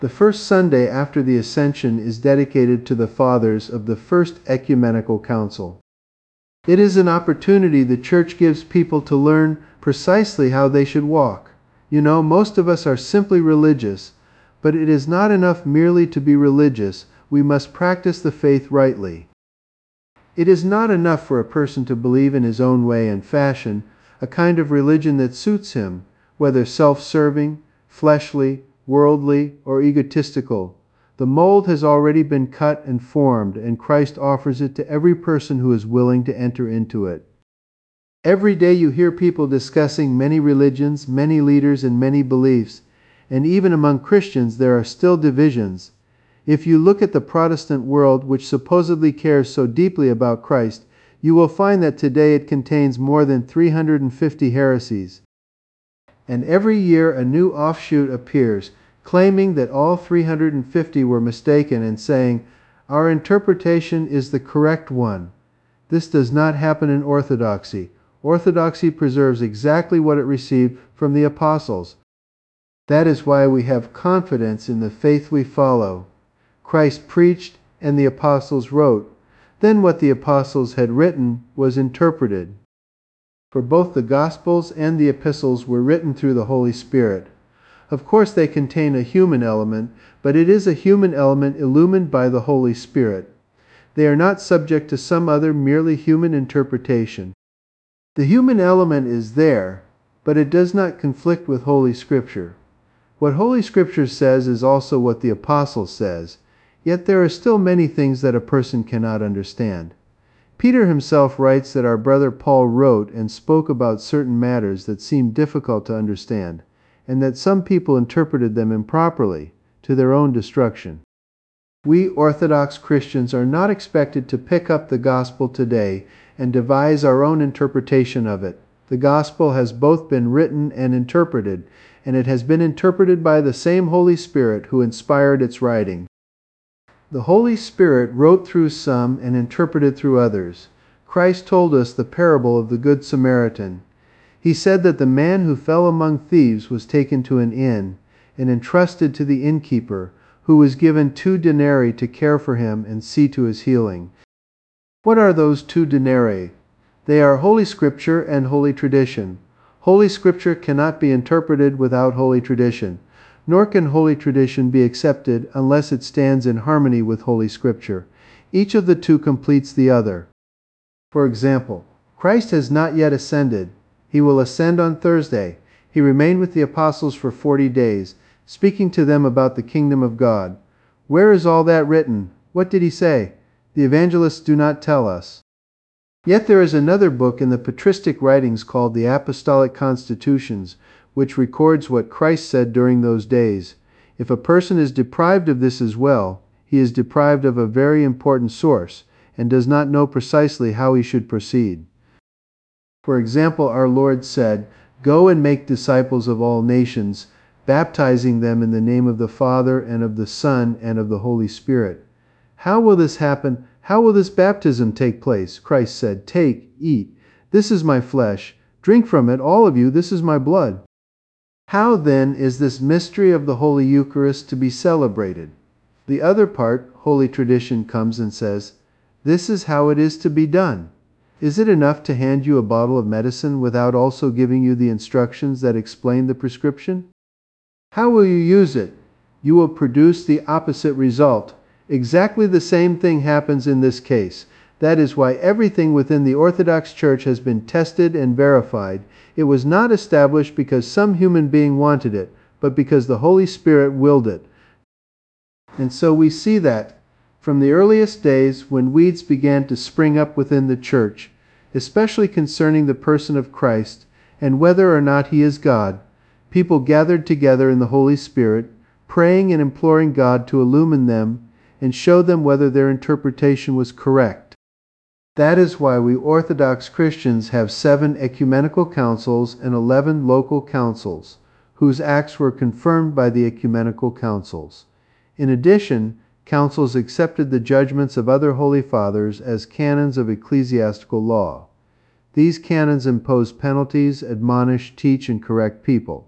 The first Sunday after the Ascension is dedicated to the Fathers of the First Ecumenical Council. It is an opportunity the Church gives people to learn precisely how they should walk. You know, most of us are simply religious, but it is not enough merely to be religious. We must practice the faith rightly. It is not enough for a person to believe in his own way and fashion, a kind of religion that suits him, whether self-serving, fleshly, worldly, or egotistical. The mold has already been cut and formed, and Christ offers it to every person who is willing to enter into it. Every day you hear people discussing many religions, many leaders, and many beliefs, and even among Christians there are still divisions. If you look at the Protestant world, which supposedly cares so deeply about Christ, you will find that today it contains more than 350 heresies. And every year a new offshoot appears, claiming that all 350 were mistaken and saying, "Our interpretation is the correct one." This does not happen in Orthodoxy. Orthodoxy preserves exactly what it received from the apostles. That is why we have confidence in the faith we follow. Christ preached and the apostles wrote. Then what the apostles had written was interpreted. For both the Gospels and the epistles were written through the Holy Spirit. Of course they contain a human element, but it is a human element illumined by the Holy Spirit. They are not subject to some other merely human interpretation. The human element is there, but it does not conflict with Holy Scripture. What Holy Scripture says is also what the Apostle says, yet there are still many things that a person cannot understand. Peter himself writes that our brother Paul wrote and spoke about certain matters that seemed difficult to understand, and that some people interpreted them improperly, to their own destruction. We Orthodox Christians are not expected to pick up the Gospel today and devise our own interpretation of it. The Gospel has both been written and interpreted, and it has been interpreted by the same Holy Spirit who inspired its writing. The Holy Spirit wrote through some and interpreted through others. Christ told us the parable of the Good Samaritan. He said that the man who fell among thieves was taken to an inn and entrusted to the innkeeper, who was given 2 denarii to care for him and see to his healing. What are those 2 denarii? They are Holy Scripture and Holy Tradition. Holy Scripture cannot be interpreted without Holy Tradition, nor can Holy Tradition be accepted unless it stands in harmony with Holy Scripture. Each of the 2 completes the other. For example, Christ has not yet ascended. He will ascend on Thursday. He remained with the apostles for 40 days, speaking to them about the kingdom of God. Where is all that written? What did he say? The evangelists do not tell us. Yet there is another book in the patristic writings called the Apostolic Constitutions, which records what Christ said during those days. If a person is deprived of this as well, he is deprived of a very important source, and does not know precisely how he should proceed. For example, our Lord said, "Go and make disciples of all nations, baptizing them in the name of the Father and of the Son and of the Holy Spirit." How will this happen? How will this baptism take place? Christ said, "Take, eat. This is my flesh. Drink from it, all of you. This is my blood." How then is this mystery of the Holy Eucharist to be celebrated? The other part, Holy Tradition, comes and says, "This is how it is to be done." Is it enough to hand you a bottle of medicine without also giving you the instructions that explain the prescription? How will you use it? You will produce the opposite result. Exactly the same thing happens in this case. That is why everything within the Orthodox Church has been tested and verified. It was not established because some human being wanted it, but because the Holy Spirit willed it. And so we see that, from the earliest days when weeds began to spring up within the Church, especially concerning the person of Christ and whether or not He is God, people gathered together in the Holy Spirit, praying and imploring God to illumine them and show them whether their interpretation was correct. That is why we Orthodox Christians have 7 ecumenical councils and 11 local councils, whose acts were confirmed by the ecumenical councils. In addition, councils accepted the judgments of other Holy Fathers as canons of ecclesiastical law. These canons impose penalties, admonish, teach, and correct people.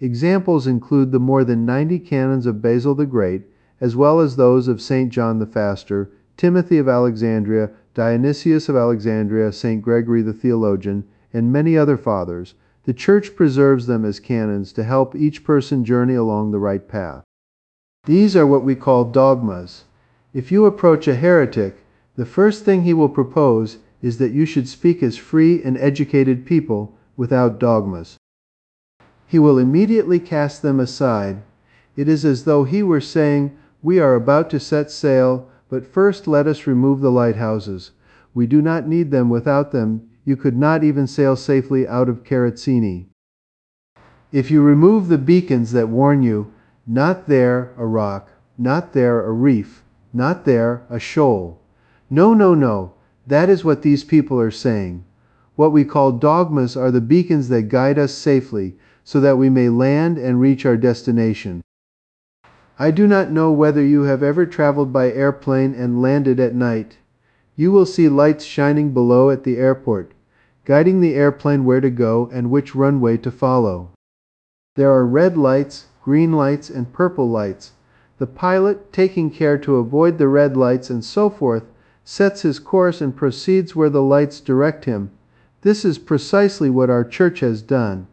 Examples include the more than 90 canons of Basil the Great, as well as those of St. John the Faster, Timothy of Alexandria, Dionysius of Alexandria, St. Gregory the Theologian, and many other fathers. The Church preserves them as canons to help each person journey along the right path. These are what we call dogmas. If you approach a heretic, the first thing he will propose is that you should speak as free and educated people without dogmas. He will immediately cast them aside. It is as though he were saying, "We are about to set sail, but first let us remove the lighthouses. We do not need them. Without them, you could not even sail safely out of Karatsini. If you remove the beacons that warn you, not there a rock, not there a reef, not there a shoal. No, no, no. That is what these people are saying. What we call dogmas are the beacons that guide us safely so that we may land and reach our destination. I do not know whether you have ever traveled by airplane and landed at night. You will see lights shining below at the airport, guiding the airplane where to go and which runway to follow. There are red lights, green lights, and purple lights. The pilot, taking care to avoid the red lights and so forth, sets his course and proceeds where the lights direct him. This is precisely what our Church has done.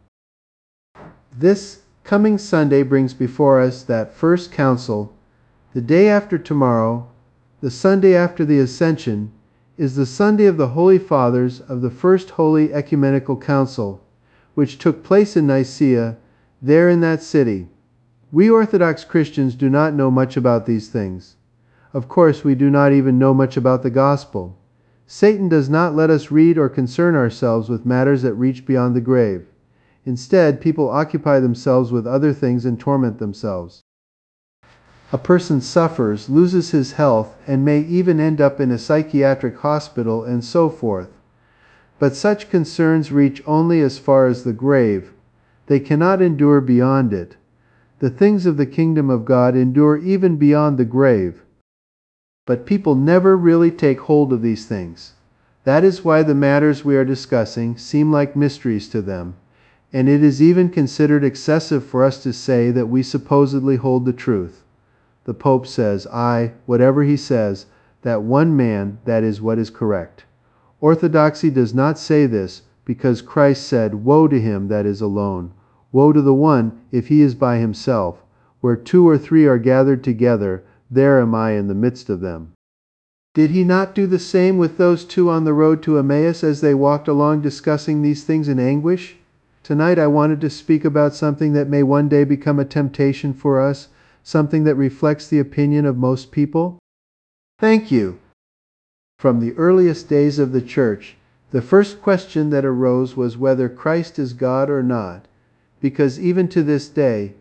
This coming Sunday brings before us that first council. The day after tomorrow, the Sunday after the Ascension, is the Sunday of the Holy Fathers of the First Holy Ecumenical Council, which took place in Nicaea, there in that city. We Orthodox Christians do not know much about these things. Of course, we do not even know much about the gospel. Satan does not let us read or concern ourselves with matters that reach beyond the grave. Instead, people occupy themselves with other things and torment themselves. A person suffers, loses his health, and may even end up in a psychiatric hospital and so forth. But such concerns reach only as far as the grave. They cannot endure beyond it. The things of the kingdom of God endure even beyond the grave. But people never really take hold of these things. That is why the matters we are discussing seem like mysteries to them, and it is even considered excessive for us to say that we supposedly hold the truth. The Pope says, whatever he says, that one man, that is what is correct. Orthodoxy does not say this because Christ said, "Woe to him that is alone. Woe to the one if he is by himself. Where 2 or 3 are gathered together, there am I in the midst of them." Did he not do the same with those 2 on the road to Emmaus as they walked along discussing these things in anguish? Tonight I wanted to speak about something that may one day become a temptation for us, something that reflects the opinion of most people. Thank you. From the earliest days of the Church, the first question that arose was whether Christ is God or not, because even to this day,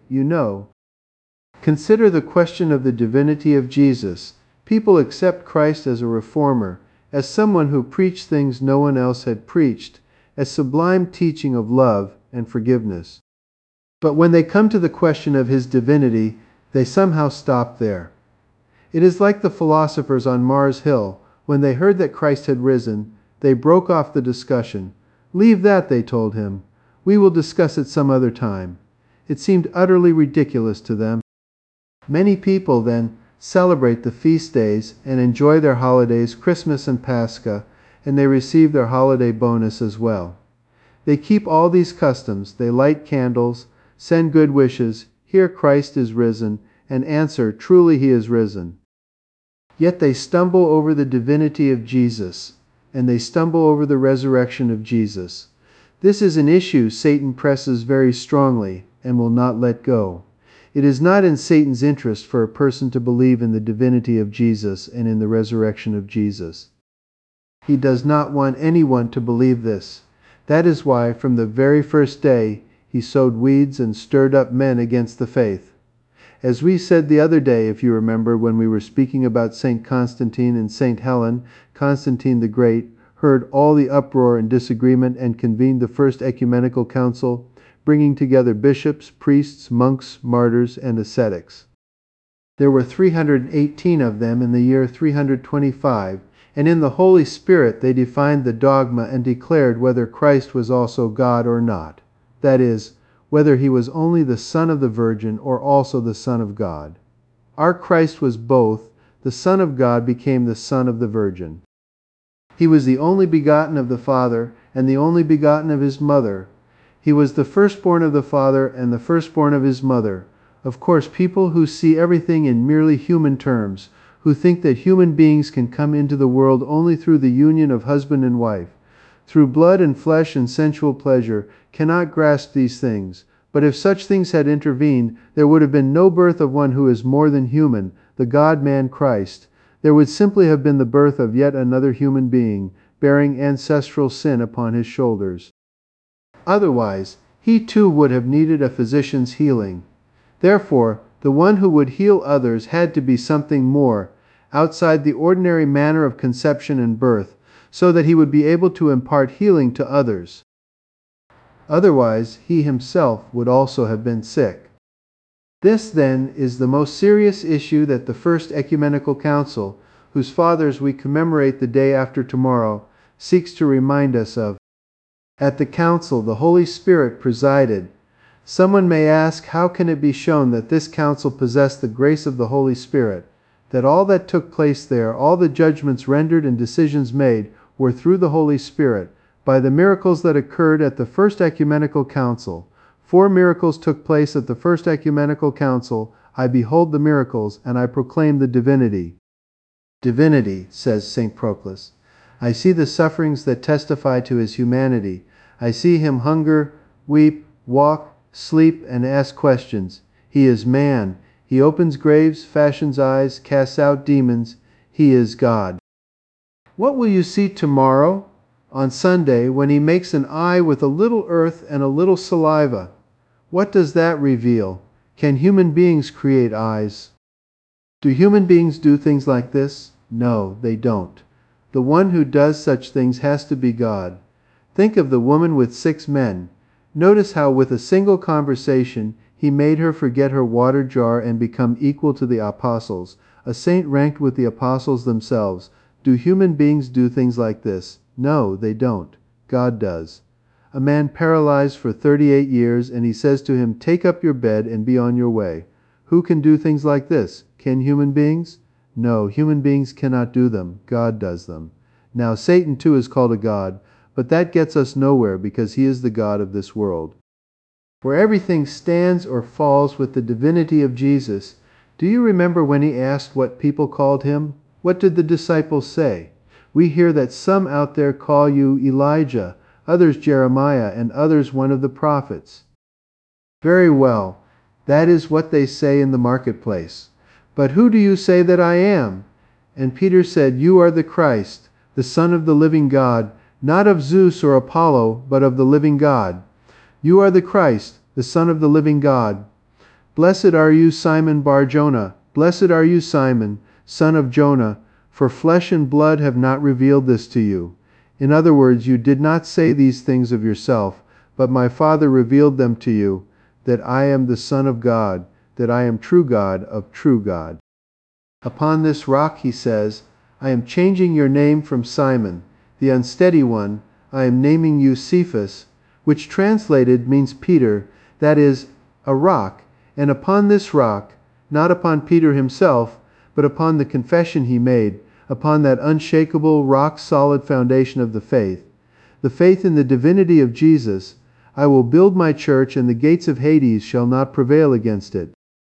consider the question of the divinity of Jesus. People accept Christ as a reformer, as someone who preached things no one else had preached, as sublime teaching of love and forgiveness. But when they come to the question of his divinity, they somehow stop there. It is like the philosophers on Mars Hill. When they heard that Christ had risen, they broke off the discussion. "Leave that," they told him. "We will discuss it some other time." It seemed utterly ridiculous to them. Many people then celebrate the feast days and enjoy their holidays, Christmas and Pascha, and they receive their holiday bonus as well. They keep all these customs. They light candles, send good wishes, hear Christ is risen, and answer, "Truly he is risen." Yet they stumble over the divinity of Jesus, and they stumble over the resurrection of Jesus. This is an issue Satan presses very strongly and will not let go. It is not in Satan's interest for a person to believe in the divinity of Jesus and in the resurrection of Jesus. He does not want anyone to believe this. That is why, from the very first day, he sowed weeds and stirred up men against the faith. As we said the other day, if you remember, when we were speaking about St. Constantine and St. Helen, Constantine the Great heard all the uproar and disagreement and convened the First Ecumenical Council, bringing together bishops, priests, monks, martyrs, and ascetics. There were 318 of them in the year 325, and in the Holy Spirit they defined the dogma and declared whether Christ was also God or not. That is, whether he was only the Son of the Virgin or also the Son of God. Our Christ was both. The Son of God became the Son of the Virgin. He was the only begotten of the Father and the only begotten of his mother. He was the firstborn of the Father and the firstborn of his mother. Of course, people who see everything in merely human terms, who think that human beings can come into the world only through the union of husband and wife, through blood and flesh and sensual pleasure, cannot grasp these things. But if such things had intervened, there would have been no birth of one who is more than human, the God-man Christ. There would simply have been the birth of yet another human being, bearing ancestral sin upon his shoulders. Otherwise, he too would have needed a physician's healing. Therefore, the one who would heal others had to be something more, outside the ordinary manner of conception and birth, so that he would be able to impart healing to others. Otherwise, he himself would also have been sick. This, then, is the most serious issue that the First Ecumenical Council, whose fathers we commemorate the day after tomorrow, seeks to remind us of. At the council, the Holy Spirit presided. Someone may ask, how can it be shown that this council possessed the grace of the Holy Spirit, that all that took place there, all the judgments rendered and decisions made, were through the Holy Spirit, by the miracles that occurred at the First Ecumenical Council? 4 miracles took place at the First Ecumenical Council. I behold the miracles, and I proclaim the divinity. Divinity, says St. Proclus. I see the sufferings that testify to his humanity. I see him hunger, weep, walk, sleep, and ask questions. He is man. He opens graves, fashions eyes, casts out demons. He is God. What will you see tomorrow, on Sunday, when he makes an eye with a little earth and a little saliva? What does that reveal? Can human beings create eyes? Do human beings do things like this? No, they don't. The one who does such things has to be God. Think of the woman with 6 men. Notice how with a single conversation he made her forget her water jar and become equal to the apostles, a saint ranked with the apostles themselves. Do human beings do things like this? No, they don't. God does. A man paralyzed for 38 years, and he says to him, take up your bed and be on your way. Who can do things like this? Can human beings? No, human beings cannot do them. God does them. Now, Satan too is called a god, but that gets us nowhere because he is the god of this world. For everything stands or falls with the divinity of Jesus. Do you remember when he asked what people called him? What did the disciples say? We hear that some out there call you Elijah, others Jeremiah, and others one of the prophets. Very well, that is what they say in the marketplace. But who do you say that I am? And Peter said, you are the Christ, the Son of the living God, not of Zeus or Apollo, but of the living God. You are the Christ, the Son of the living God. Blessed are you, Simon Bar-Jonah. Blessed are you, Simon, son of Jonah, for flesh and blood have not revealed this to you. In other words, you did not say these things of yourself, but my Father revealed them to you, that I am the Son of God, that I am true God of true God. Upon this rock, he says, I am changing your name from Simon, the unsteady one. I am naming you Cephas, which translated means Peter, that is, a rock. And upon this rock, not upon Peter himself, but upon the confession he made, upon that unshakable, rock-solid foundation of the faith in the divinity of Jesus, I will build my church, and the gates of Hades shall not prevail against it.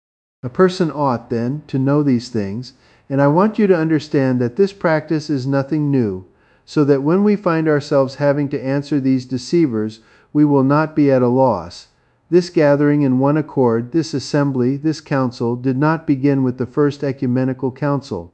A person ought, then, to know these things, and I want you to understand that this practice is nothing new, so that when we find ourselves having to answer these deceivers, we will not be at a loss. This gathering in one accord, this assembly, this council, did not begin with the First Ecumenical Council.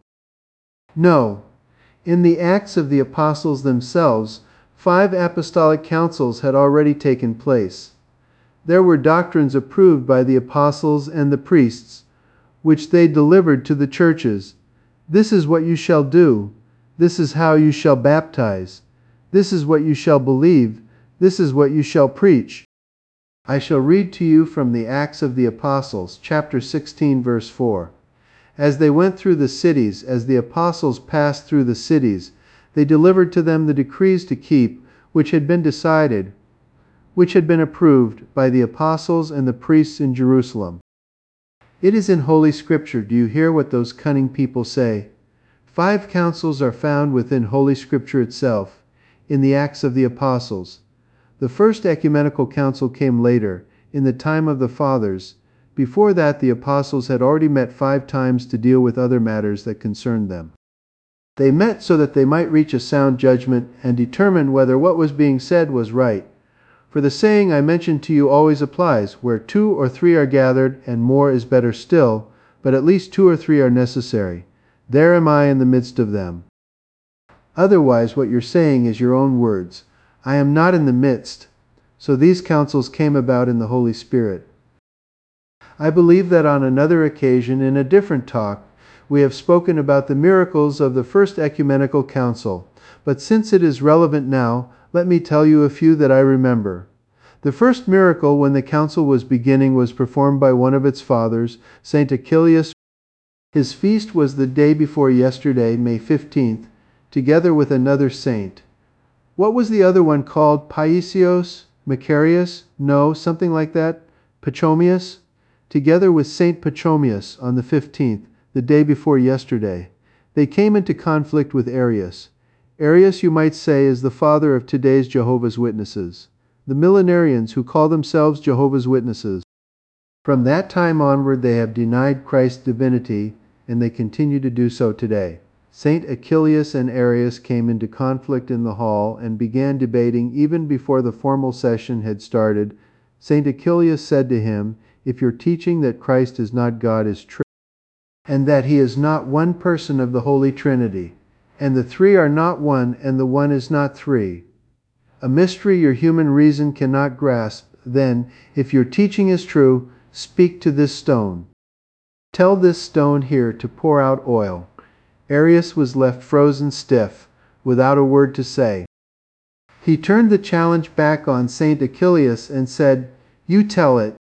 No, in the Acts of the Apostles themselves, 5 apostolic councils had already taken place. There were doctrines approved by the apostles and the priests, which they delivered to the churches. This is what you shall do. This is how you shall baptize. This is what you shall believe. This is what you shall preach. I shall read to you from the Acts of the Apostles, chapter 16, verse 4. As they went through the cities, as the apostles passed through the cities, they delivered to them the decrees to keep, which had been decided, which had been approved by the apostles and the priests in Jerusalem. It is in Holy Scripture. Do you hear what those cunning people say? 5 councils are found within Holy Scripture itself, in the Acts of the Apostles. The first ecumenical council came later, in the time of the Fathers. Before that, the apostles had already met 5 times to deal with other matters that concerned them. They met so that they might reach a sound judgment and determine whether what was being said was right. For the saying I mentioned to you always applies, where 2 or 3 are gathered, and more is better still, but at least 2 or 3 are necessary. There am I in the midst of them. Otherwise, what you're saying is your own words. I am not in the midst. So these councils came about in the Holy Spirit. I believe that on another occasion, in a different talk, we have spoken about the miracles of the First Ecumenical Council, but since it is relevant now, let me tell you a few that I remember. The first miracle when the council was beginning was performed by one of its fathers, St. Achilles. His feast was the day before yesterday, May 15th, together with another saint. What was the other one called? Paisios? Macarius? No, something like that. Pachomius? Together with Saint Pachomius on the 15th, the day before yesterday. They came into conflict with Arius. Arius, you might say, is the father of today's Jehovah's Witnesses, the millenarians who call themselves Jehovah's Witnesses. From that time onward they have denied Christ's divinity, and they continue to do so today. Saint Achilles and Arius came into conflict in the hall and began debating even before the formal session had started. Saint Achilles said to him, "If your teaching that Christ is not God is true, and that he is not one person of the Holy Trinity, and the 3 are not one, and the one is not 3, a mystery your human reason cannot grasp, then, if your teaching is true, speak to this stone. Tell this stone here to pour out oil." Arius was left frozen stiff, without a word to say. He turned the challenge back on Saint Achilles and said, "You tell it."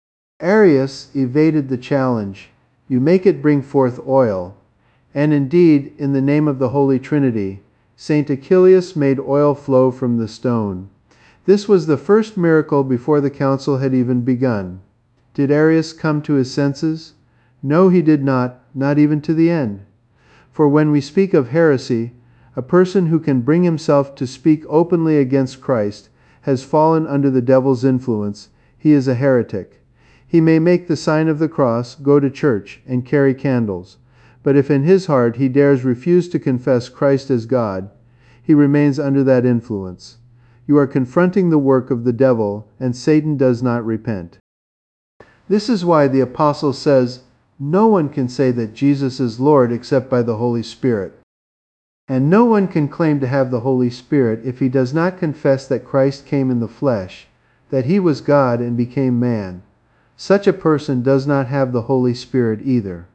Arius evaded the challenge. "You make it bring forth oil." And indeed, in the name of the Holy Trinity, Saint Achilles made oil flow from the stone. This was the first miracle before the council had even begun. Did Arius come to his senses? No, he did not even to the end. For when we speak of heresy, a person who can bring himself to speak openly against Christ has fallen under the devil's influence. He is a heretic. He may make the sign of the cross, go to church, and carry candles. But if in his heart he dares refuse to confess Christ as God, he remains under that influence. You are confronting the work of the devil, and Satan does not repent. This is why the apostle says, no one can say that Jesus is Lord except by the Holy Spirit. And no one can claim to have the Holy Spirit if he does not confess that Christ came in the flesh, that he was God and became man. Such a person does not have the Holy Spirit either.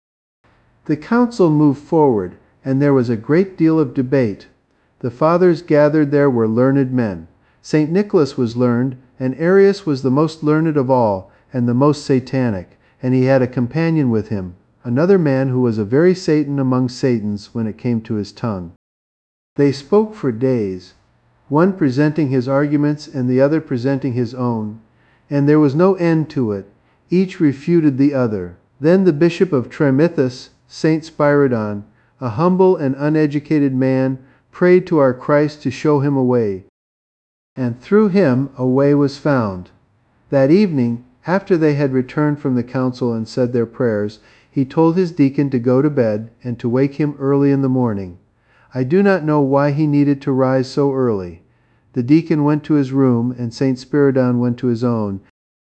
The council moved forward, and there was a great deal of debate. The fathers gathered there were learned men. St. Nicholas was learned, and Arius was the most learned of all, and the most satanic, and he had a companion with him, another man who was a very Satan among Satans when it came to his tongue. They spoke for days, one presenting his arguments and the other presenting his own, and there was no end to it. Each refuted the other. Then the bishop of Tremithus, Saint Spyridon, a humble and uneducated man, prayed to our Christ to show him a way. And through him a way was found. That evening, after they had returned from the council and said their prayers, he told his deacon to go to bed and to wake him early in the morning. I do not know why he needed to rise so early. The deacon went to his room, and Saint Spyridon went to his own.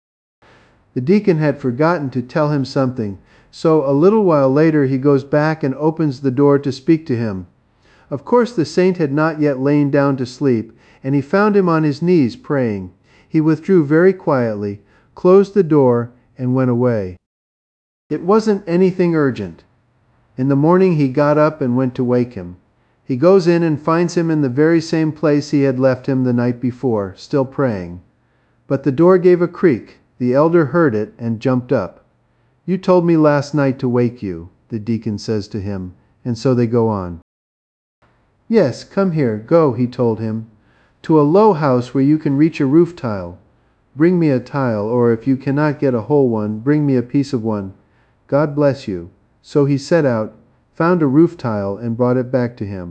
The deacon had forgotten to tell him something, so a little while later he goes back and opens the door to speak to him. Of course the saint had not yet lain down to sleep, and he found him on his knees praying. He withdrew very quietly, closed the door, and went away. It wasn't anything urgent. In the morning he got up and went to wake him. He goes in and finds him in the very same place he had left him the night before, still praying. But the door gave a creak. The elder heard it and jumped up. "You told me last night to wake you," the deacon says to him, and so they go on. "Yes, come here, go," he told him. to a low house where you can reach a roof tile. Bring me a tile, or if you cannot get a whole one, bring me a piece of one. God bless you." So he set out, found a roof tile, and brought it back to him.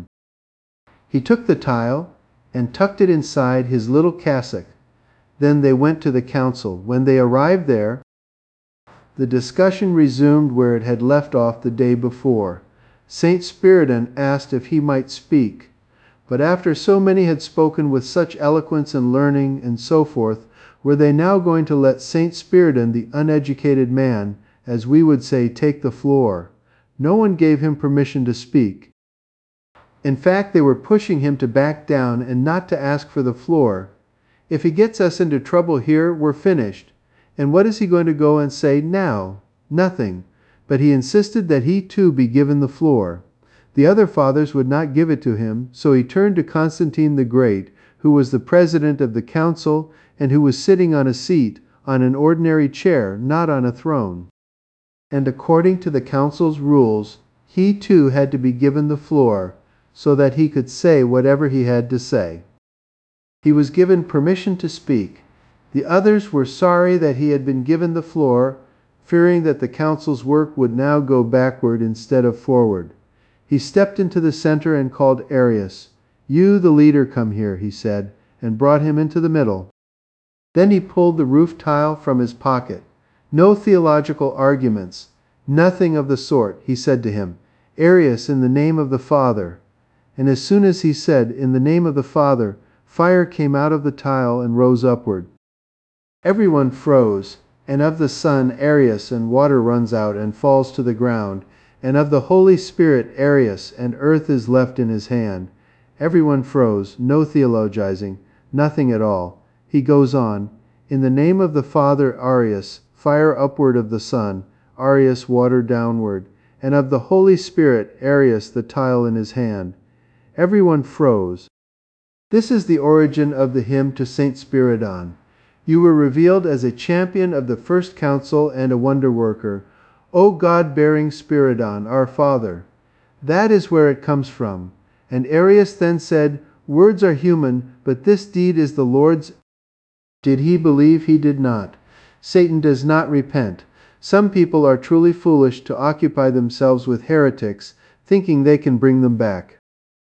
He took the tile and tucked it inside his little cassock. Then they went to the council. When they arrived there, the discussion resumed where it had left off the day before. Saint Spiridon asked if he might speak. But after so many had spoken with such eloquence and learning and so forth, were they now going to let Saint Spiridon, the uneducated man, as we would say, take the floor? No one gave him permission to speak. In fact, they were pushing him to back down and not to ask for the floor. If he gets us into trouble here, we're finished. And what is he going to go and say now? Nothing. But he insisted that he too be given the floor. The other fathers would not give it to him, so he turned to Constantine the Great, who was the president of the council and who was sitting on a seat, on an ordinary chair, not on a throne. And according to the council's rules, he too had to be given the floor, so that he could say whatever he had to say. He was given permission to speak. The others were sorry that he had been given the floor, fearing that the council's work would now go backward instead of forward. He stepped into the center and called Arius. "You, the leader, come here," he said, and brought him into the middle. Then he pulled the roof tile from his pocket. "No theological arguments. Nothing of the sort," he said to him. "Arius, in the name of the Father." And as soon as he said, "In the name of the Father," fire came out of the tile and rose upward. Everyone froze, and of the Son, Arius, and water runs out and falls to the ground, and of the Holy Spirit, Arius, and earth is left in his hand. Everyone froze, no theologizing, nothing at all. He goes on, "In the name of the Father, Arius, fire upward of the Son, Arius, water downward, and of the Holy Spirit, Arius, the tile in his hand." Everyone froze. This is the origin of the hymn to Saint Spiridon. "You were revealed as a champion of the first council and a wonder worker, O God-bearing Spiridon, our Father." That is where it comes from. And Arius then said, "Words are human, but this deed is the Lord's." Did he believe? He did not. Satan does not repent. Some people are truly foolish to occupy themselves with heretics, thinking they can bring them back.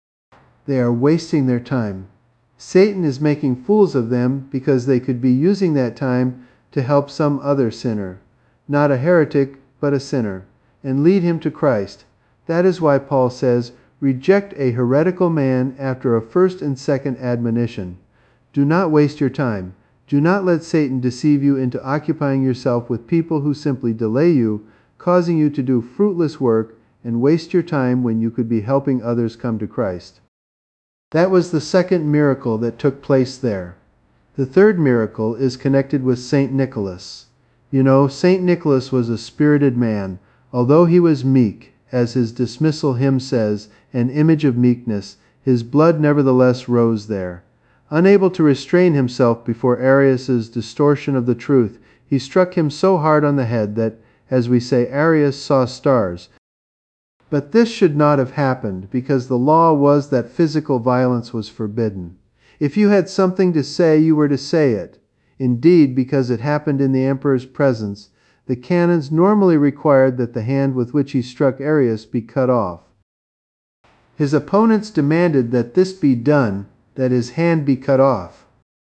They are wasting their time. Satan is making fools of them because they could be using that time to help some other sinner, not a heretic, but a sinner, and lead him to Christ. That is why Paul says, "Reject a heretical man after a first and second admonition." Do not waste your time. Do not let Satan deceive you into occupying yourself with people who simply delay you, causing you to do fruitless work and waste your time when you could be helping others come to Christ. That was the second miracle that took place there. The third miracle is connected with St. Nicholas. You know, St. Nicholas was a spirited man. Although he was meek, as his dismissal hymn says, an image of meekness, his blood nevertheless rose there. Unable to restrain himself before Arius's distortion of the truth, he struck him so hard on the head that, as we say, Arius saw stars. But this should not have happened, because the law was that physical violence was forbidden. If you had something to say, you were to say it. Indeed, because it happened in the emperor's presence, the canons normally required that the hand with which he struck Arius be cut off. His opponents demanded that this be done, that his hand be cut off.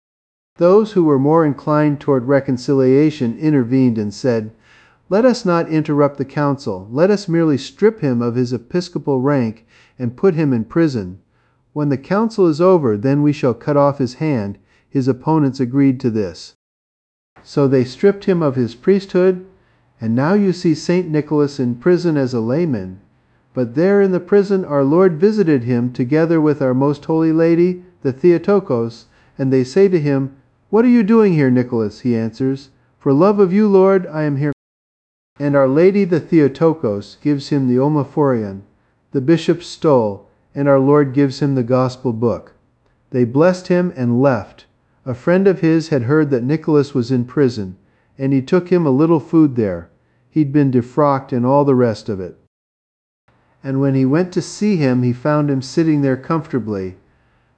Those who were more inclined toward reconciliation intervened and said, "Let us not interrupt the council. Let us merely strip him of his episcopal rank and put him in prison. When the council is over, then we shall cut off his hand." His opponents agreed to this. So they stripped him of his priesthood, and now you see St. Nicholas in prison as a layman. But there in the prison our Lord visited him together with our Most Holy Lady, the Theotokos, and they say to him, "What are you doing here, Nicholas?" He answers, "For love of you, Lord, I am here." And Our Lady the Theotokos gives him the Omophorion, the bishop's stole, and our Lord gives him the gospel book. They blessed him and left. A friend of his had heard that Nicholas was in prison, and he took him a little food there. He'd been defrocked and all the rest of it. And when he went to see him, he found him sitting there comfortably.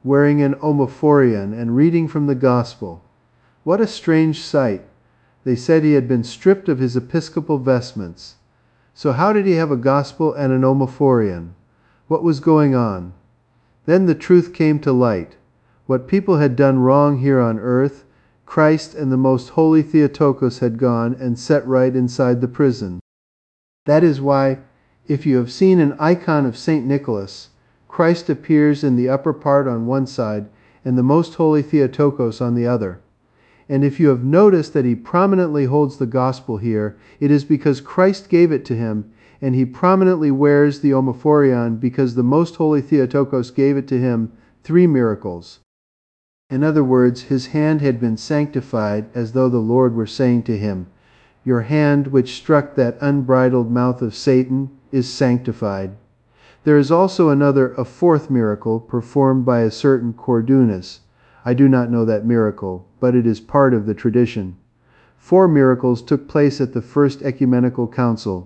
wearing an omophorion and reading from the Gospel. What a strange sight! They said he had been stripped of his episcopal vestments. So how did he have a Gospel and an omophorion? What was going on? Then the truth came to light. What people had done wrong here on earth, Christ and the most holy Theotokos had gone and set right inside the prison. That is why, if you have seen an icon of St. Nicholas, Christ appears in the upper part on one side and the most holy Theotokos on the other. And if you have noticed that he prominently holds the Gospel here, it is because Christ gave it to him, and he prominently wears the omophorion because the most holy Theotokos gave it to him 3 miracles. In other words, his hand had been sanctified as though the Lord were saying to him, "Your hand which struck that unbridled mouth of Satan is sanctified." There is also a 4th miracle performed by a certain Cordunus. I do not know that miracle, but it is part of the tradition. 4 miracles took place at the First Ecumenical Council.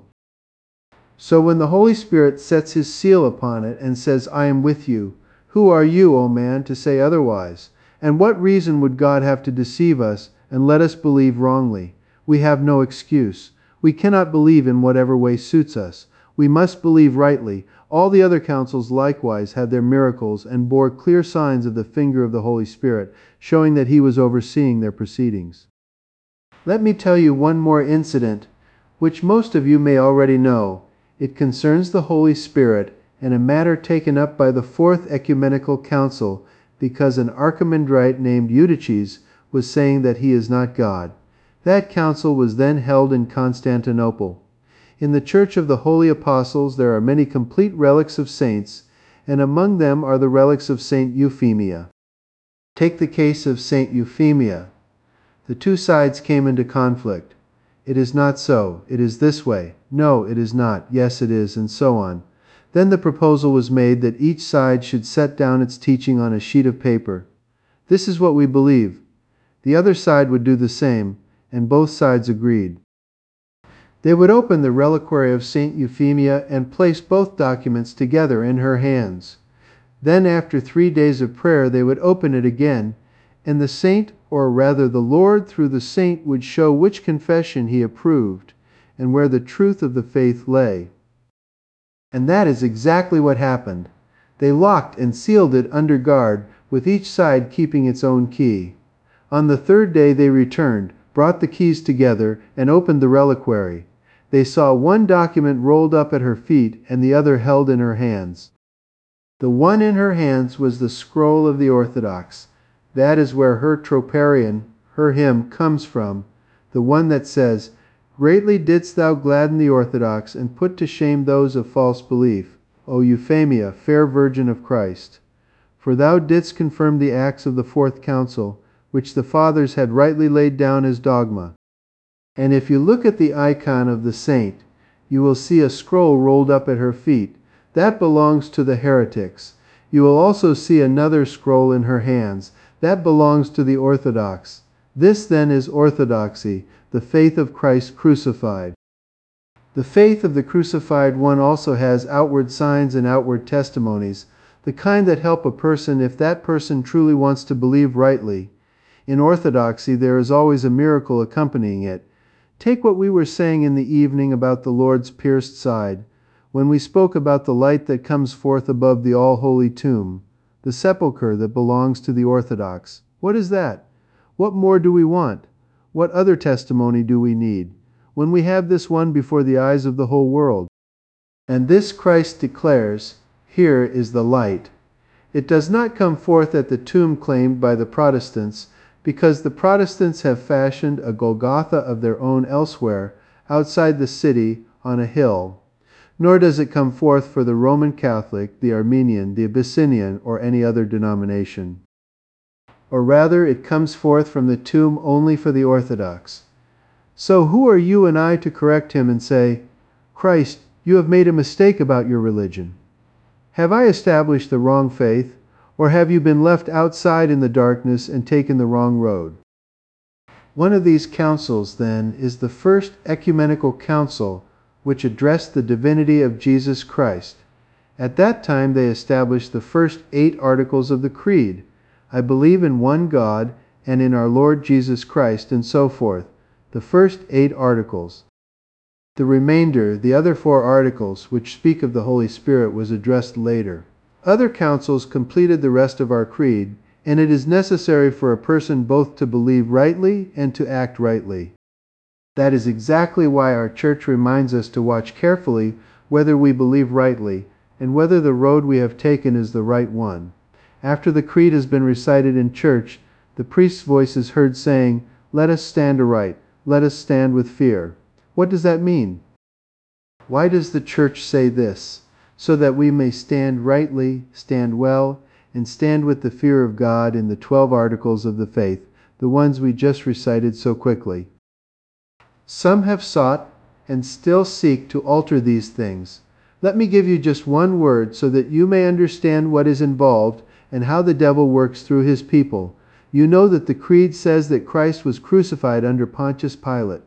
So when the Holy Spirit sets his seal upon it and says, "I am with you," who are you, O man, to say otherwise? And what reason would God have to deceive us and let us believe wrongly? We have no excuse. We cannot believe in whatever way suits us. We must believe rightly. All the other councils likewise had their miracles and bore clear signs of the finger of the Holy Spirit, showing that he was overseeing their proceedings. Let me tell you one more incident, which most of you may already know. It concerns the Holy Spirit and a matter taken up by the 4th Ecumenical Council because an archimandrite named Eutyches was saying that he is not God. That council was then held in Constantinople. In the Church of the Holy Apostles there are many complete relics of saints, and among them are the relics of Saint Euphemia. Take the case of Saint Euphemia. The 2 sides came into conflict. It is not so. It is this way. No, it is not. Yes, it is, and so on. Then the proposal was made that each side should set down its teaching on a sheet of paper. This is what we believe. The other side would do the same, and both sides agreed. They would open the reliquary of Saint Euphemia and place both documents together in her hands. Then after 3 days of prayer they would open it again, and the saint, or rather the Lord through the saint, would show which confession he approved, and where the truth of the faith lay. And that is exactly what happened. They locked and sealed it under guard, with each side keeping its own key. On the 3rd day they returned, brought the keys together, and opened the reliquary. They saw one document rolled up at her feet and the other held in her hands. The one in her hands was the scroll of the Orthodox. That is where her troparion, her hymn, comes from, the one that says, "Greatly didst thou gladden the Orthodox, and put to shame those of false belief, O Euphemia, fair Virgin of Christ. For thou didst confirm the acts of the 4th Council, which the Fathers had rightly laid down as dogma." And if you look at the icon of the saint, you will see a scroll rolled up at her feet. That belongs to the heretics. You will also see another scroll in her hands. That belongs to the Orthodox. This then is orthodoxy, the faith of Christ crucified. The faith of the crucified one also has outward signs and outward testimonies, the kind that help a person if that person truly wants to believe rightly. In orthodoxy there is always a miracle accompanying it. Take what we were saying in the evening about the Lord's pierced side, when we spoke about the light that comes forth above the all-holy tomb, the sepulchre that belongs to the Orthodox. What is that? What more do we want? What other testimony do we need, when we have this one before the eyes of the whole world? And this Christ declares, "Here is the light." It does not come forth at the tomb claimed by the Protestants, because the Protestants have fashioned a Golgotha of their own elsewhere, outside the city, on a hill. Nor does it come forth for the Roman Catholic, the Armenian, the Abyssinian, or any other denomination. Or rather, it comes forth from the tomb only for the Orthodox. So who are you and I to correct him and say, "Christ, you have made a mistake about your religion"? Have I established the wrong faith? Or have you been left outside in the darkness and taken the wrong road? One of these councils, then, is the First Ecumenical Council, which addressed the divinity of Jesus Christ. At that time they established the first 8 articles of the Creed. I believe in one God and in our Lord Jesus Christ, and so forth. The first 8 articles. The remainder, the other 4 articles, which speak of the Holy Spirit, was addressed later. Other councils completed the rest of our creed, and it is necessary for a person both to believe rightly and to act rightly. That is exactly why our church reminds us to watch carefully whether we believe rightly, and whether the road we have taken is the right one. After the creed has been recited in church, the priest's voice is heard saying, "Let us stand aright, let us stand with fear." What does that mean? Why does the church say this? So that we may stand rightly, stand well, and stand with the fear of God in the 12 articles of the faith, the ones we just recited so quickly. Some have sought and still seek to alter these things. Let me give you just one word so that you may understand what is involved and how the devil works through his people. You know that the Creed says that Christ was crucified under Pontius Pilate.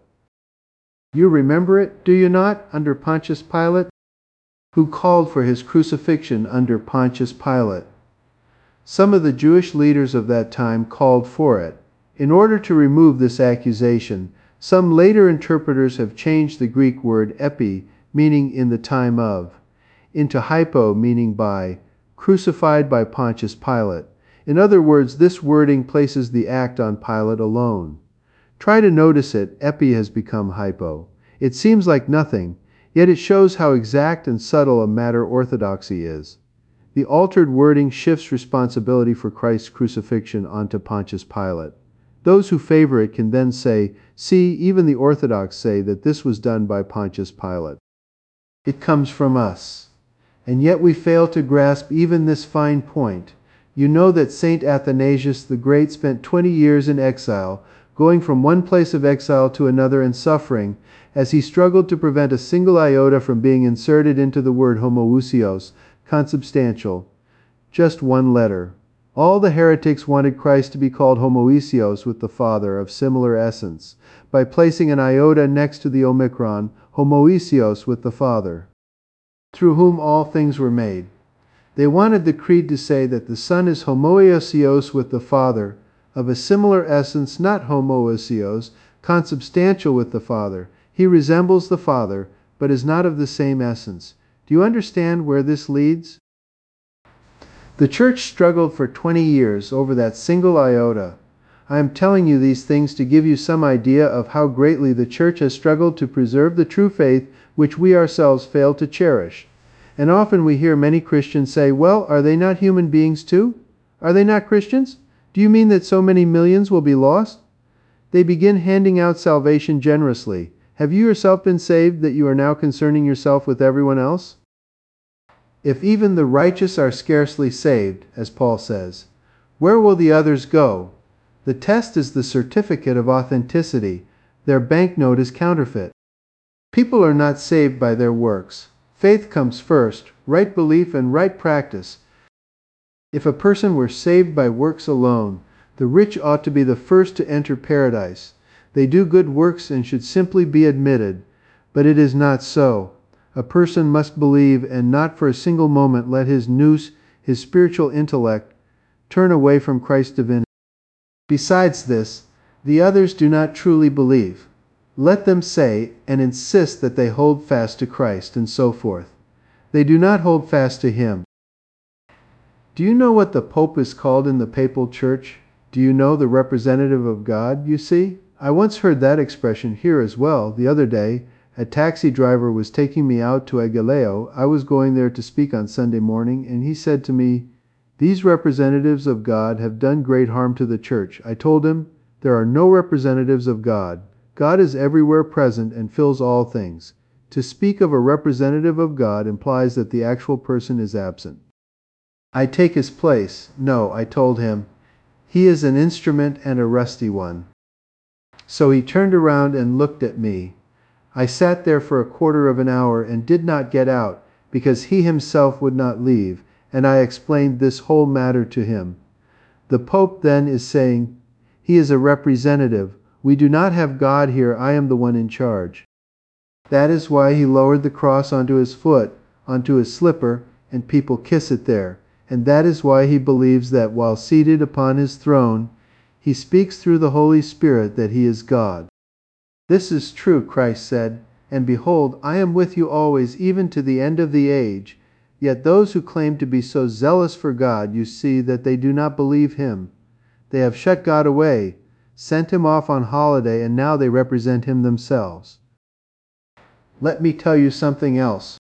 You remember it, do you not, under Pontius Pilate? Who called for his crucifixion under Pontius Pilate. Some of the Jewish leaders of that time called for it. In order to remove this accusation, some later interpreters have changed the Greek word epi, meaning in the time of, into hypo, meaning by, crucified by Pontius Pilate. In other words, this wording places the act on Pilate alone. Try to notice it, epi has become hypo. It seems like nothing, yet it shows how exact and subtle a matter orthodoxy is. The altered wording shifts responsibility for Christ's crucifixion onto Pontius Pilate. Those who favor it can then say, "See, even the Orthodox say that this was done by Pontius Pilate." It comes from us. And yet we fail to grasp even this fine point. You know that Saint Athanasius the Great spent 20 years in exile, going from one place of exile to another and suffering, as he struggled to prevent a single iota from being inserted into the word homoousios, consubstantial. Just one letter. All the heretics wanted Christ to be called homoousios with the Father, of similar essence, by placing an iota next to the omicron, homoousios with the Father, through whom all things were made. They wanted the Creed to say that the Son is homoousios with the Father, of a similar essence, not homoousios, consubstantial with the Father. He resembles the Father, but is not of the same essence. Do you understand where this leads? The Church struggled for 20 years over that single iota. I am telling you these things to give you some idea of how greatly the Church has struggled to preserve the true faith which we ourselves failed to cherish. And often we hear many Christians say, "Well, are they not human beings too? Are they not Christians? Do you mean that so many millions will be lost?" They begin handing out salvation generously. Have you yourself been saved that you are now concerning yourself with everyone else? If even the righteous are scarcely saved, as Paul says, where will the others go? The test is the certificate of authenticity. Their banknote is counterfeit. People are not saved by their works. Faith comes first, right belief and right practice. If a person were saved by works alone, the rich ought to be the first to enter paradise. They do good works and should simply be admitted. But it is not so. A person must believe and not for a single moment let his nous, his spiritual intellect, turn away from Christ's divinity. Besides this, the others do not truly believe. Let them say and insist that they hold fast to Christ, and so forth. They do not hold fast to Him. Do you know what the Pope is called in the Papal Church? Do you know the representative of God, you see? I once heard that expression here as well. The other day, a taxi driver was taking me out to Aguileo. I was going there to speak on Sunday morning, and he said to me, "These representatives of God have done great harm to the Church." I told him, "There are no representatives of God. God is everywhere present and fills all things. To speak of a representative of God implies that the actual person is absent. I take his place." "No," I told him, "he is an instrument and a rusty one." So he turned around and looked at me. I sat there for a quarter of an hour and did not get out, because he himself would not leave, and I explained this whole matter to him. The Pope then is saying, "He is a representative. We do not have God here. I am the one in charge." That is why he lowered the cross onto his foot, onto his slipper, and people kiss it there, and that is why he believes that while seated upon his throne, he speaks through the Holy Spirit that he is God. This is true, Christ said, and behold, I am with you always, even to the end of the age. Yet those who claim to be so zealous for God, you see that they do not believe him. They have shut God away, sent him off on holiday, and now they represent him themselves. Let me tell you something else.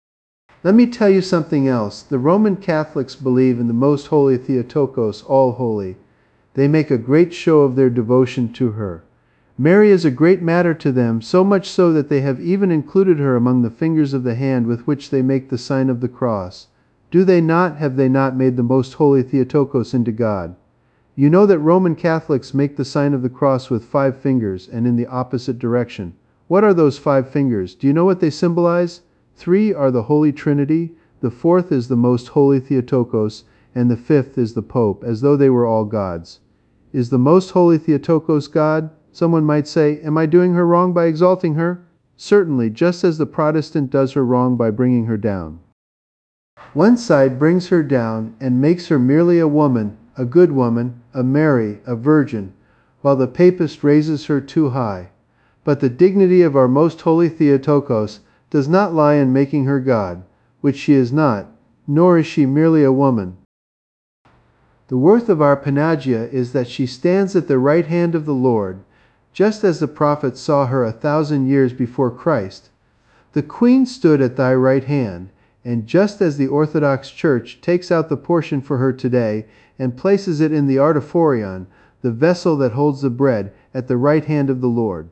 The Roman Catholics believe in the Most Holy Theotokos, all holy. They make a great show of their devotion to her. Mary is a great matter to them, so much so that they have even included her among the fingers of the hand with which they make the sign of the cross. Have they not made the Most Holy Theotokos into God? You know that Roman Catholics make the sign of the cross with 5 fingers and in the opposite direction. What are those 5 fingers? Do you know what they symbolize? 3 are the Holy Trinity, the 4th is the Most Holy Theotokos, and the 5th is the Pope, as though they were all gods. Is the Most Holy Theotokos God? Someone might say, am I doing her wrong by exalting her? Certainly, just as the Protestant does her wrong by bringing her down. One side brings her down and makes her merely a woman, a good woman, a Mary, a virgin, while the Papist raises her too high. But the dignity of our Most Holy Theotokos does not lie in making her God, which she is not, nor is she merely a woman. The worth of our Panagia is that she stands at the right hand of the Lord, just as the prophets saw her 1,000 years before Christ. The Queen stood at thy right hand, and just as the Orthodox Church takes out the portion for her today and places it in the artiphorion, the vessel that holds the bread, at the right hand of the Lord.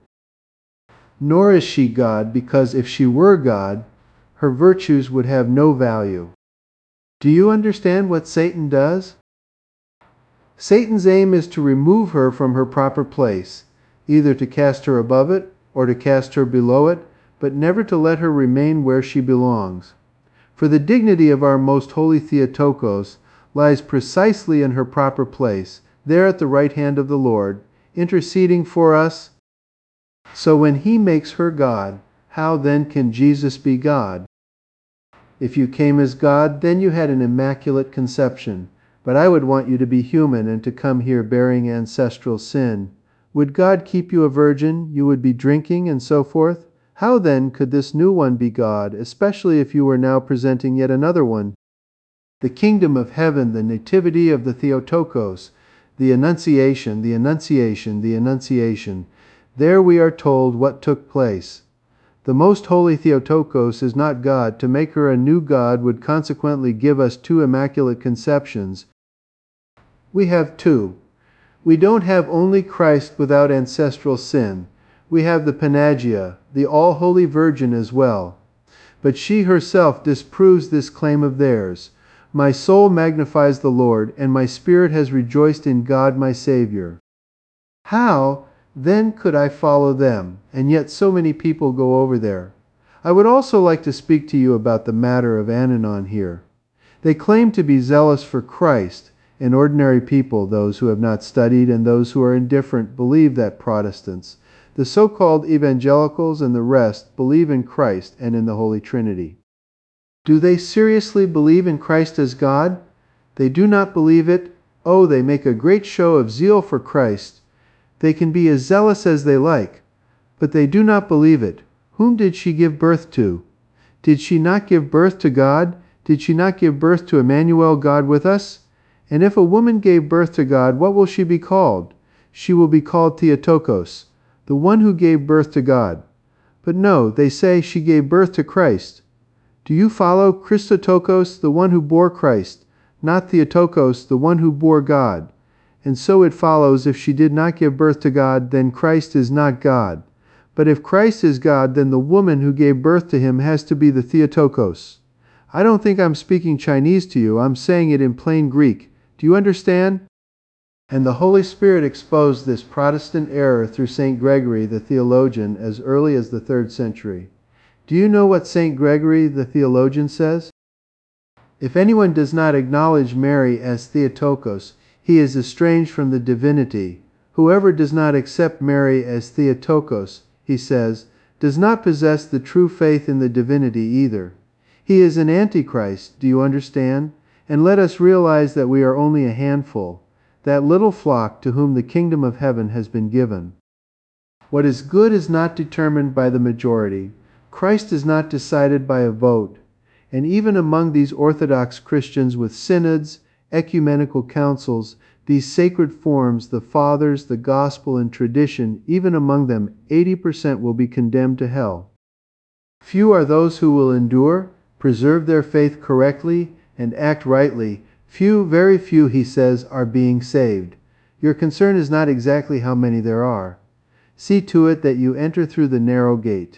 Nor is she God, because if she were God, her virtues would have no value. Do you understand what Satan does? Satan's aim is to remove her from her proper place, either to cast her above it or to cast her below it, but never to let her remain where she belongs. For the dignity of our Most Holy Theotokos lies precisely in her proper place, there at the right hand of the Lord, interceding for us. So when he makes her God, how then can Jesus be God? If you came as God, then you had an immaculate conception. But I would want you to be human and to come here bearing ancestral sin. Would God keep you a virgin? You would be drinking and so forth? How then could this new one be God, especially if you were now presenting yet another one? The kingdom of heaven, the nativity of the Theotokos, the Annunciation, the Annunciation, the Annunciation. There we are told what took place. The Most Holy Theotokos is not God. To make her a new God would consequently give us 2 immaculate conceptions. We have 2. We don't have only Christ without ancestral sin. We have the Panagia, the all-holy Virgin as well. But she herself disproves this claim of theirs. My soul magnifies the Lord, and my spirit has rejoiced in God my Savior. How, then, could I follow them, and yet so many people go over there? I would also like to speak to you about the matter of Ananon here. They claim to be zealous for Christ, and ordinary people, those who have not studied and those who are indifferent, believe that Protestants, the so-called evangelicals and the rest, believe in Christ and in the Holy Trinity. Do they seriously believe in Christ as God? They do not believe it. Oh, they make a great show of zeal for Christ. They can be as zealous as they like, but they do not believe it. Whom did she give birth to? Did she not give birth to God? Did she not give birth to Emmanuel, God with us? And if a woman gave birth to God, what will she be called? She will be called Theotokos, the one who gave birth to God. But no, they say she gave birth to Christ. Do you follow? Christotokos, the one who bore Christ, not Theotokos, the one who bore God. And so it follows, if she did not give birth to God, then Christ is not God. But if Christ is God, then the woman who gave birth to him has to be the Theotokos. I don't think I'm speaking Chinese to you. I'm saying it in plain Greek. Do you understand? And the Holy Spirit exposed this Protestant error through St. Gregory, the theologian, as early as the 3rd century. Do you know what St. Gregory, the theologian, says? If anyone does not acknowledge Mary as Theotokos, he is estranged from the divinity. Whoever does not accept Mary as Theotokos, he says, does not possess the true faith in the divinity either. He is an antichrist, do you understand? And let us realize that we are only a handful, that little flock to whom the kingdom of heaven has been given. What is good is not determined by the majority. Christ is not decided by a vote. And even among these Orthodox Christians with synods, ecumenical councils, these sacred forms, the fathers, the gospel, and tradition, even among them, 80% will be condemned to hell. Few are those who will endure, preserve their faith correctly, and act rightly. Few, very few, he says, are being saved. Your concern is not exactly how many there are. See to it that you enter through the narrow gate.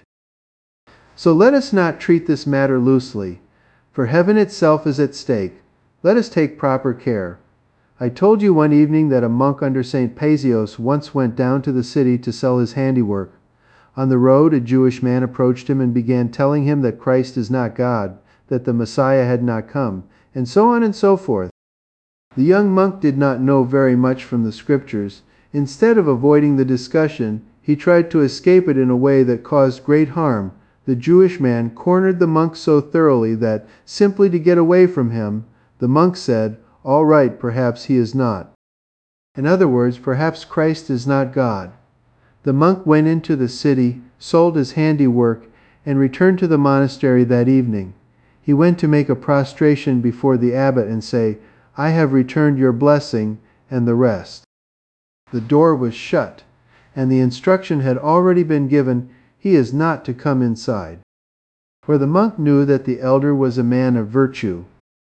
So let us not treat this matter loosely, for heaven itself is at stake. Let us take proper care. I told you one evening that a monk under St. Paisios once went down to the city to sell his handiwork. On the road, a Jewish man approached him and began telling him that Christ is not God, that the Messiah had not come, and so on and so forth. The young monk did not know very much from the Scriptures. Instead of avoiding the discussion, he tried to escape it in a way that caused great harm. The Jewish man cornered the monk so thoroughly that, simply to get away from him, the monk said, "All right, perhaps he is not." In other words, perhaps Christ is not God. The monk went into the city, sold his handiwork, and returned to the monastery that evening. He went to make a prostration before the abbot and say, "I have returned your blessing," and the rest. The door was shut, and the instruction had already been given, he is not to come inside. For the monk knew that the elder was a man of virtue.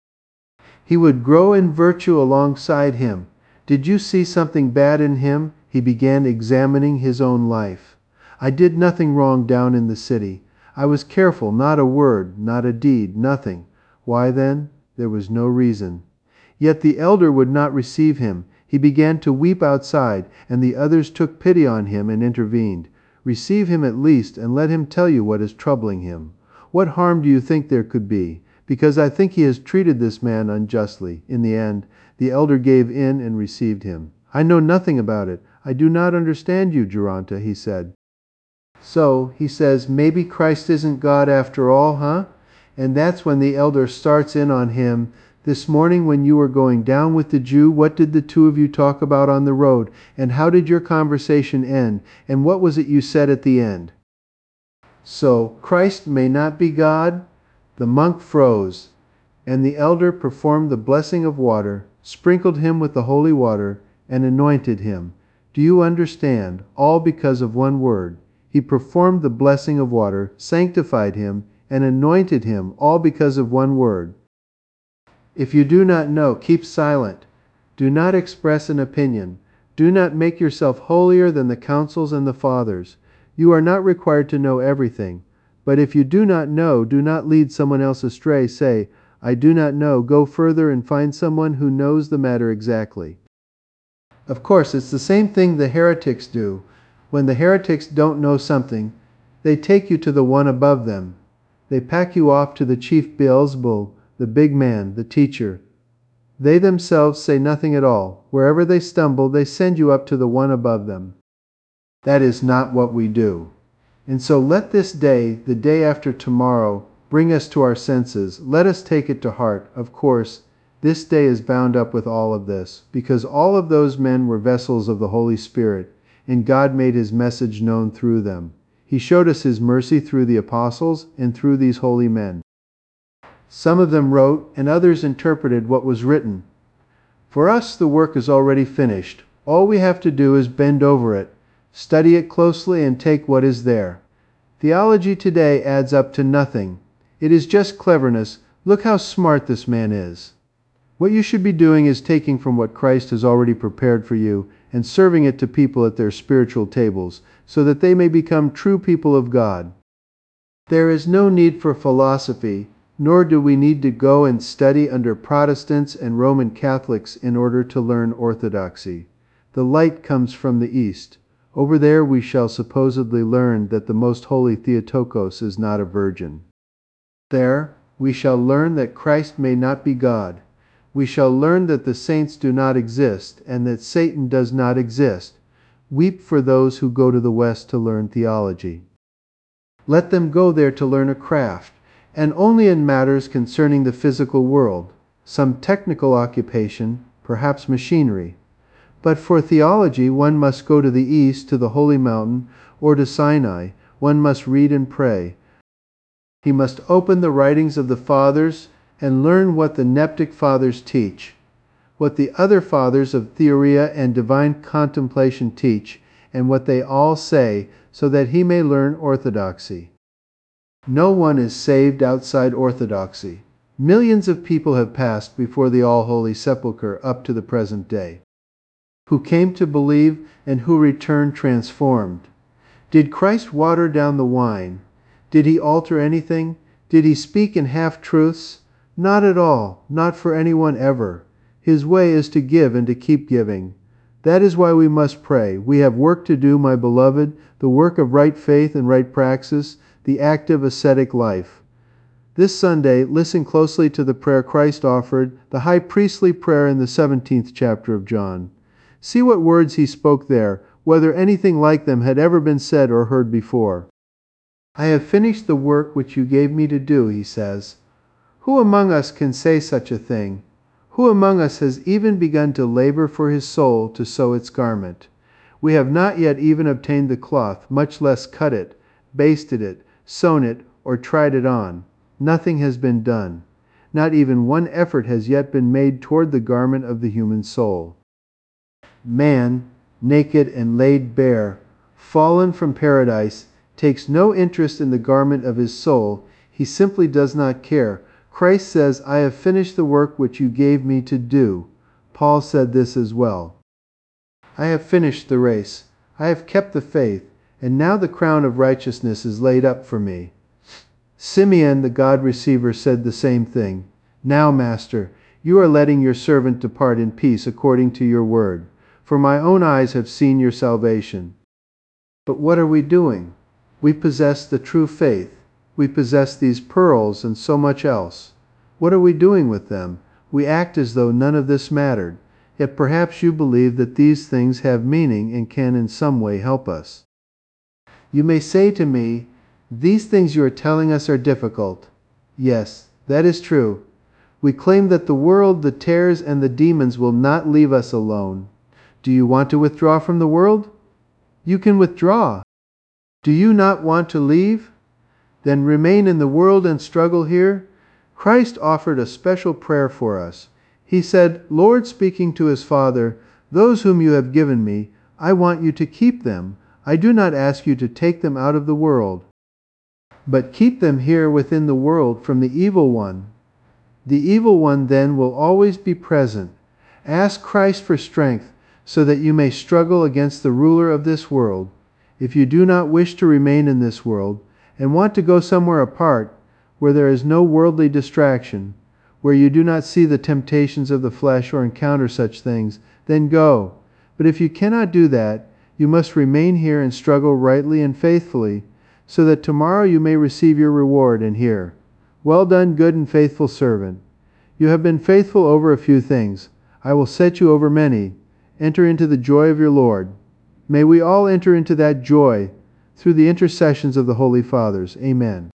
He would grow in virtue alongside him. Did you see something bad in him? He began examining his own life. I did nothing wrong down in the city. I was careful, not a word, not a deed, nothing. Why then? There was no reason. Yet the elder would not receive him. He began to weep outside, and the others took pity on him and intervened. Receive him at least, and let him tell you what is troubling him. What harm do you think there could be? Because I think he has treated this man unjustly. In the end, the elder gave in and received him. I know nothing about it. I do not understand you, Geronta, he said. So, he says, maybe Christ isn't God after all, huh? And that's when the elder starts in on him. This morning when you were going down with the Jew, what did the two of you talk about on the road? And how did your conversation end? And what was it you said at the end? So, Christ may not be God? The monk froze, and the elder performed the blessing of water, sprinkled him with the holy water, and anointed him. Do you understand? All because of one word. He performed the blessing of water, sanctified him, and anointed him, all because of one word. If you do not know, keep silent. Do not express an opinion. Do not make yourself holier than the councils and the fathers. You are not required to know everything. But if you do not know, do not lead someone else astray. Say, I do not know. Go further and find someone who knows the matter exactly. Of course, it's the same thing the heretics do. When the heretics don't know something, they take you to the one above them. They pack you off to the chief Beelzebul, the big man, the teacher. They themselves say nothing at all. Wherever they stumble, they send you up to the one above them. That is not what we do. And so let this day, the day after tomorrow, bring us to our senses. Let us take it to heart. Of course, this day is bound up with all of this, because all of those men were vessels of the Holy Spirit, and God made His message known through them. He showed us His mercy through the apostles and through these holy men. Some of them wrote, and others interpreted what was written. For us, the work is already finished. All we have to do is bend over it, study it closely, and take what is there. Theology today adds up to nothing. It is just cleverness. Look how smart this man is. What you should be doing is taking from what Christ has already prepared for you and serving it to people at their spiritual tables, so that they may become true people of God. There is no need for philosophy, nor do we need to go and study under Protestants and Roman Catholics in order to learn orthodoxy. The light comes from the east. Over there we shall supposedly learn that the most holy Theotokos is not a virgin. There we shall learn that Christ may not be God. We shall learn that the saints do not exist, and that Satan does not exist. Weep for those who go to the West to learn theology. Let them go there to learn a craft, and only in matters concerning the physical world, some technical occupation, perhaps machinery. But for theology, one must go to the east, to the holy mountain, or to Sinai. One must read and pray. He must open the writings of the fathers and learn what the Neptic fathers teach, what the other fathers of Theoria and divine contemplation teach, and what they all say, so that he may learn orthodoxy. No one is saved outside orthodoxy. Millions of people have passed before the All-Holy Sepulchre up to the present day, who came to believe and who returned transformed. Did Christ water down the wine? Did he alter anything? Did he speak in half-truths? Not at all, not for anyone ever. His way is to give and to keep giving. That is why we must pray. We have work to do, my beloved, the work of right faith and right praxis, the active ascetic life. This Sunday, listen closely to the prayer Christ offered, the high priestly prayer in the 17th chapter of John. See what words he spoke there, whether anything like them had ever been said or heard before. I have finished the work which you gave me to do, he says. Who among us can say such a thing? Who among us has even begun to labor for his soul to sew its garment? We have not yet even obtained the cloth, much less cut it, basted it, sewn it, or tried it on. Nothing has been done. Not even one effort has yet been made toward the garment of the human soul. Man, naked and laid bare, fallen from paradise, takes no interest in the garment of his soul. He simply does not care. Christ says, I have finished the work which you gave me to do. Paul said this as well. I have finished the race. I have kept the faith, and now the crown of righteousness is laid up for me. Simeon, the God receiver, said the same thing. Now, Master, you are letting your servant depart in peace according to your word, for my own eyes have seen your salvation. But what are we doing? We possess the true faith. We possess these pearls and so much else. What are we doing with them? We act as though none of this mattered. Yet perhaps you believe that these things have meaning and can in some way help us. You may say to me, these things you are telling us are difficult. Yes, that is true. We claim that the world, the tares, and the demons will not leave us alone. Do you want to withdraw from the world? You can withdraw. Do you not want to leave? Then remain in the world and struggle here? Christ offered a special prayer for us. He said, Lord, speaking to his Father, those whom you have given me, I want you to keep them. I do not ask you to take them out of the world, but keep them here within the world from the evil one. The evil one then will always be present. Ask Christ for strength so that you may struggle against the ruler of this world. If you do not wish to remain in this world and want to go somewhere apart where there is no worldly distraction, where you do not see the temptations of the flesh or encounter such things, then go. But if you cannot do that, you must remain here and struggle rightly and faithfully, so that tomorrow you may receive your reward and hear, well done, good and faithful servant. You have been faithful over a few things. I will set you over many. Enter into the joy of your Lord. May we all enter into that joy through the intercessions of the Holy Fathers. Amen.